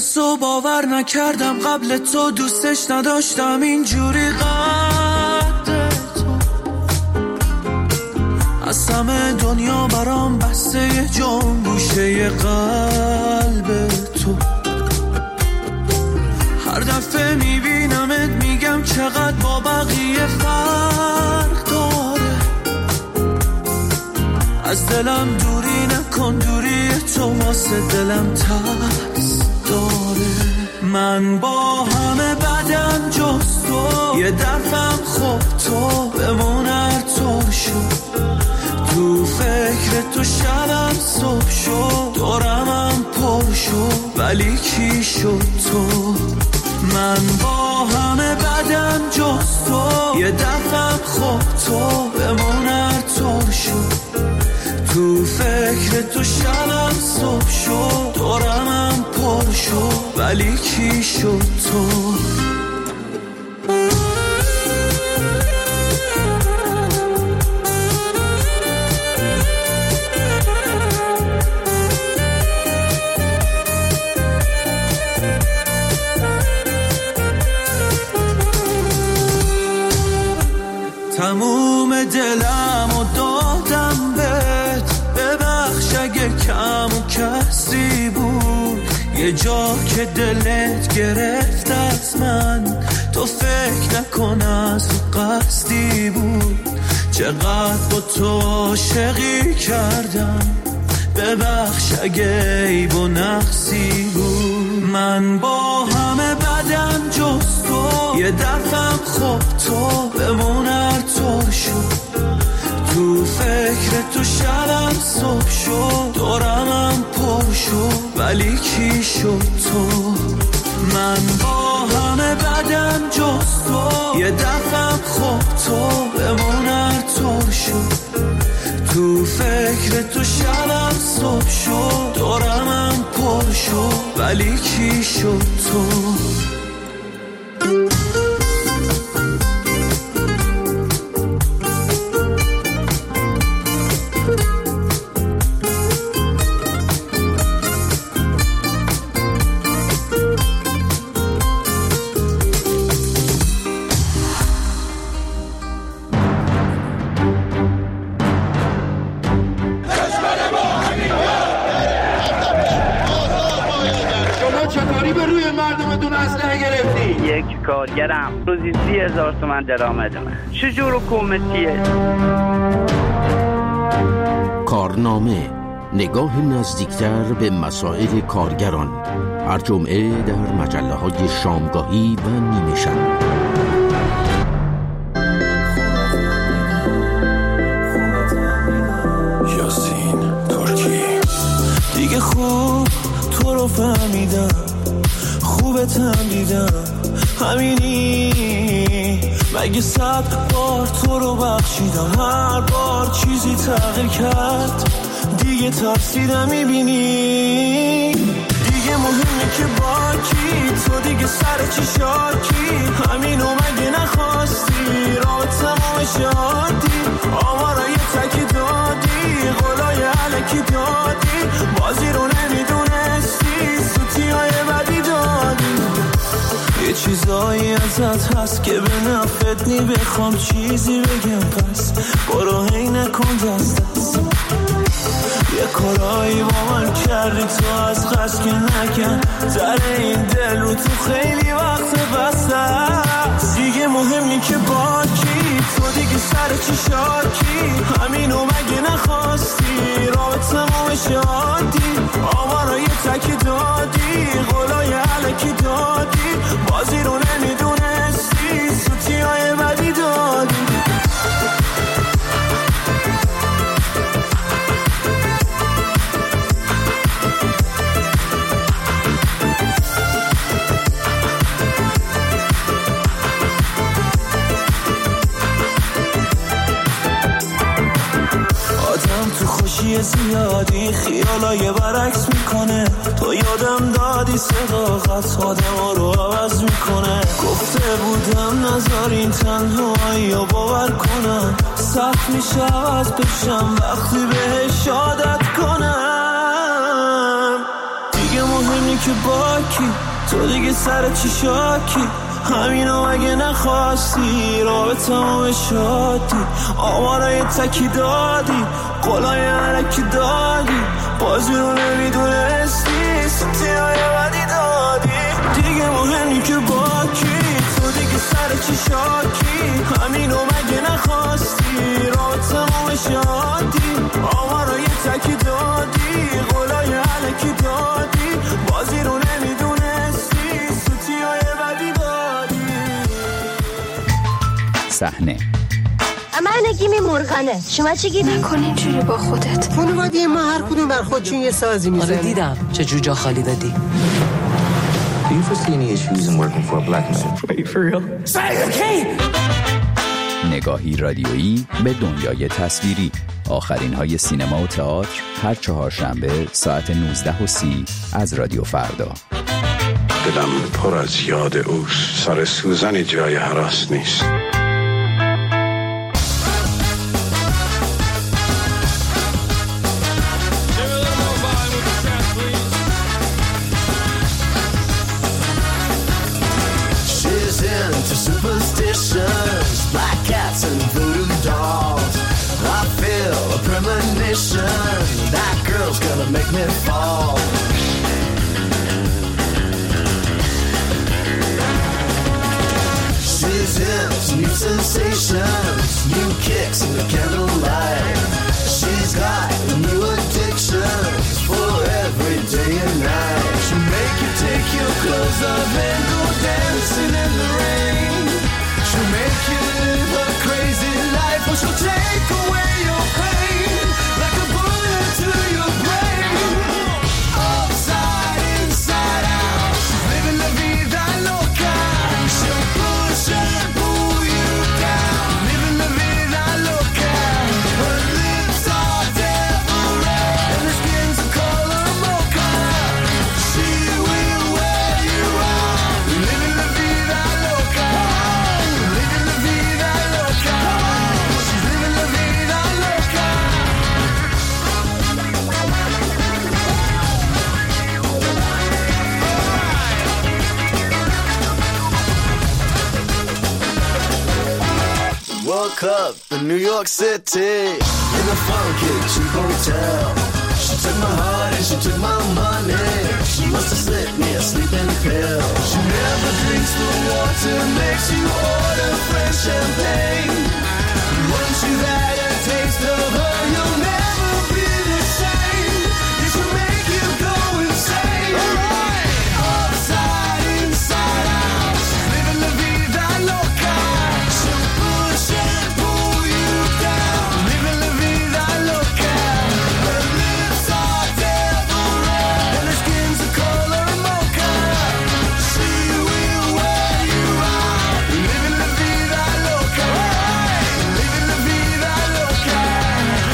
کسو باور نکردم قبل تو، دوستش نداشتم اینجوری قد تو. از همه دنیا برام بسته یه جام گوشه قلب تو. هر دفعه میبینمت میگم چقدر با بقیه فرق داره. از دلم دوری نکن، دوری تو واسه دلم ترس داره. من با همه بدم جز تو، یه دفعم خوب تو بمون هر طور شد. تو فکر تو شبم صبح شد، دورمم پر شد ولی کی شد تو. من با همه بدم جز تو، یه دفعم خوب تو بمون هر طور شد. تو فکر تو شبم صبح شد، دورمم پر شد ولی کی شد تو. تموم دلم و دادم بهت، ببخش اگه کم و کسی بود. یه جا که دلت گرفت از من، تو فکر نکن از قصدی بود. چقدر با تو عاشقی کردم، ببخش اگه عیب و نقصی بود. من با همه بدم جز تو، یه دفعم خوب تو بمون هر طور شد. تو فکر تو شبم صبح شد، دورمم پر شد ولی کی شد تو. من با همه بدم جز تو، یه دفعم خوب تو بمون هر طور شد. تو فکر تو شبم صبح شد، دورمم پر شد ولی کی شد تو. کارگرم روزی 30,000 تومان درآمد من. چجور حکومتیه؟ کارنامه، نگاه نزدیکتر به مسائل کارگران. هر جمعه در مجله‌های شامگاهی و نیمه شب. یاسین ترکی. دیگه خوب تو رو فهمیدم، خوبتم دیدم، همینی. مگه 100 بار تو رو بخشیدم، هر بار چیزی تغییر کرد، دیگه ترسیدم میبینی. دیگه مهمه که با کی، تو دیگه سر چی شاکی، همینو مگه نخواستی، رابطمو شادی، آمارای تکی دادی، قولای علکی دادی، بازی رو نمیدونستی، سوتیای بدی دادی. یه چیزایی ازت هست که به نفعت نی، بخوام چیزی بگم پس برو هی نکن دست دست. یه کارایی با من کردی تو از قصد که نکن، در این دل رو تو خیلی وقت بسته است. دیگه مهمی که با کی، تو دیگه سر چی شاکی، همینو مگه نخواستی، رابطمو شادی، آمارای تکی دادی، قولای علکی دادی، بازی رو نمیدونستی، سوتیای بدی دادی. زیادی خیالای برعکس میکنه، تو یادم دادی صداقت آدم رو عوض میکنه. گفته بودم نذارین تنهایی رو باور کنم، سخت میشه عوض بشم وقتی بهش عادت کنم. دیگه مهمی که باکی تو دیگه سر چی شاکی همینو مگه نخواستی رابطه ما شادی آمارای تکی دادی قلای علکی دادی بازی رو نمیدونستی سوتیای بدی دادی دیگه مهمی که باکی تو دیگه سر چی شاکی همینو مگه نخواستی رابطه ما شادی آمارای تکی دادی قلای علکی دادی بازی رو نمیدونستی سوتیای بدی دادی صحنه من گیمی مرغنه شما چی گیمی؟ نکن اینجوری با خودت خانواده ما هر کدوم بر خودشون یه سازی میزنه. آره دیدم چه جور جا خالی دادی. Do you foresee any issues in working for a black man? Wait, for real? Say okay! نگاهی رادیویی به دنیای تصویری. آخرین های سینما و تئاتر هر چهارشنبه ساعت 19:30 از رادیو فردا. دلم پر از یاد اوست، سر سوزن جای هراس نیست. Superstitions, black cats and voodoo dolls. I feel a premonition that girl's gonna make me fall. She's into new sensations, new kicks in the candlelight. She's got new addictions for every day and night. She'll make you take your clothes off and go dancing in the rain. She'll make you live a crazy life, or she'll take away your pain like a bullet to your brain. Upside, inside out, she's living la vida loca. She'll push and pull you down, living la vida loca. Her lips are devil red and her skin's a color mocha. She will wear you out, living la vida loca. Living la vida loca. She's living la vida loca. Woke up in New York City in a funky cheap hotel. She took my heart and she took my money. She must have slipped me a sleeping pill. She never drinks the water, makes you order French champagne. Once you've had a taste of her, you'll never be the same. This will make you go insane. Alright, upside, inside out, she's living la vida loca. She'll push and pull you down, living la vida loca. Her lips are devil red and her skin's a color mocha. She will wear you out, living la vida loca. Living la vida loca.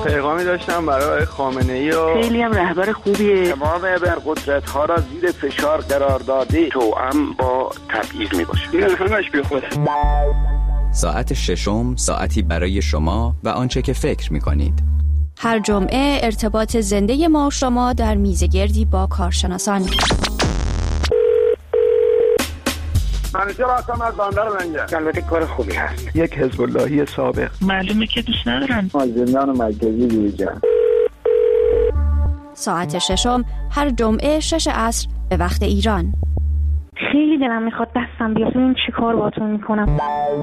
پیغامی داشتم برای خامنه‌ای و خیلی هم رهبر خوبیه. تمام ابرقدرت‌ها را زیر فشار قرار داده توأم با تبعیض میباشه. این همش بیخوده. ساعت ششم ساعتی برای شما و آنچه که فکر می‌کنید. هر جمعه ارتباط زنده ما و شما در میزگردی با کارشناسان. منیجر هستم از بندر منجر. البته کار خوبی هست. یک حزب اللهی سابق. معلومه که دوست ندارن. از زندان مرکزی بیرون. ساعت ششم هر جمعه 6 عصر به وقت ایران. خیلی دلم میخواد دستم بیاد ببین چی کار باهاتون میکنم.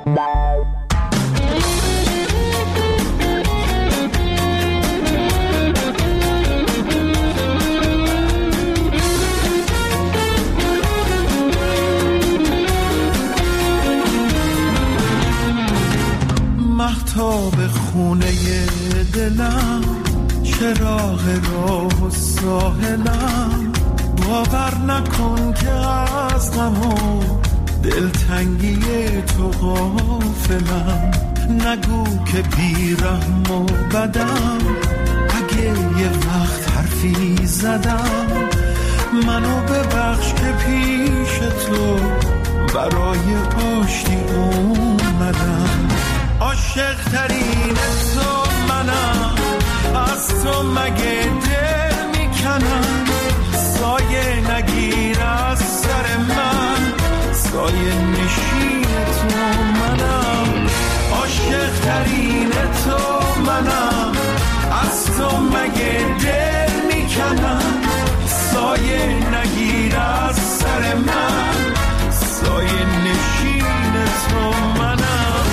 مهتاب خونه دلم، چراغ راه ساحلم، باور نکن که از غم و دلتنگی تو غافلم. نگو که بیرحم و بدم، اگه یه وقت حرفی زدم، منو ببخش که پیش تو برای آشتی اومدم. عاشق ترین تو منم، از تو مگه دل میکنم. سایه نگیر از سر من، سایه نشین تو منم. عاشق ترین تو منم، از تو مگه دل میکنم. سایه نگیر از سر من، سایه نشین تو منم.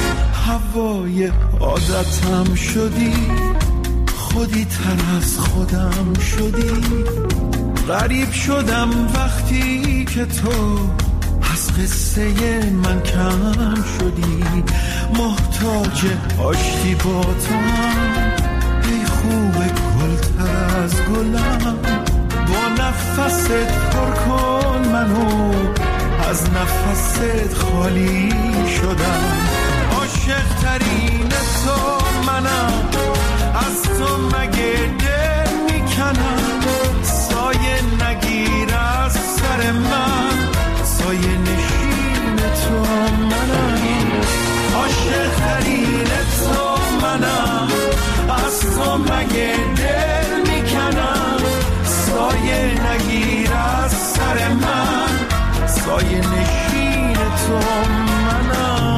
هوای عادتم شدی، خودی تر از خودم شدی. غریب شدم وقتی که تو از قصه من کم شدی. محتاج آشتی با تو هم، ای خوب گل تر از گلم. با نفست پر کن منو، از نفست خالی شدم. عاشق ترین تو منم، از تو مگه دل میکنم. سایه نگیر از سر من، سایه نشین تو منم. عاشق ترین تو منم، از تو مگه دل میکنم. سایه نگیر از سر من، سایه نشین تو منم.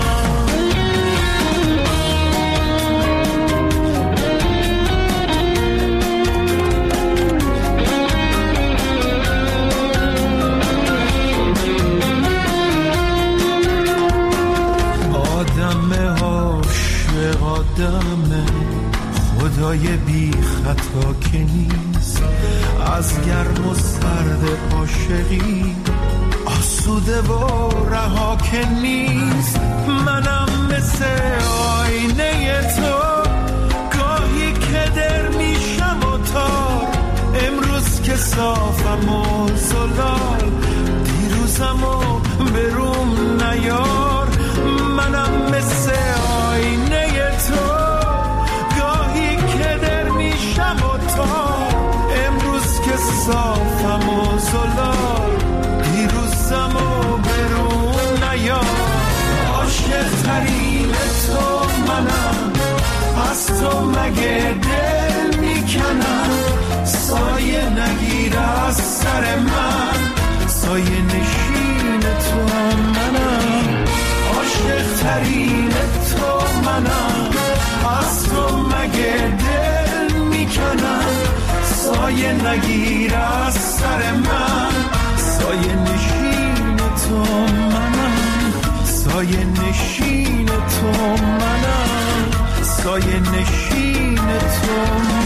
آدم خدای بی خطا که نیست. از گرم و سرد عاشقی آسوده و رها که نیست. منم مثل آینه تو، گاهی که در میشم و تار. امروز که صافم و زلال، دیروزم و بروم نیار. منم مثل آینه تو، گاهی که در میشم و تار. امروز که صافم و زلال، دیروزم و برون نیار. عاشق ترین تو منم، از تو مگه دل میکنم. سایه نگیر از سر من، سایه نشین تو منم. عاشق ترین تو منم، از تو مگه دل میکنم. سایه نگیر از سر من، سایه نشین تو منم. سایه نشین تو منم، سایه نشین تو منم.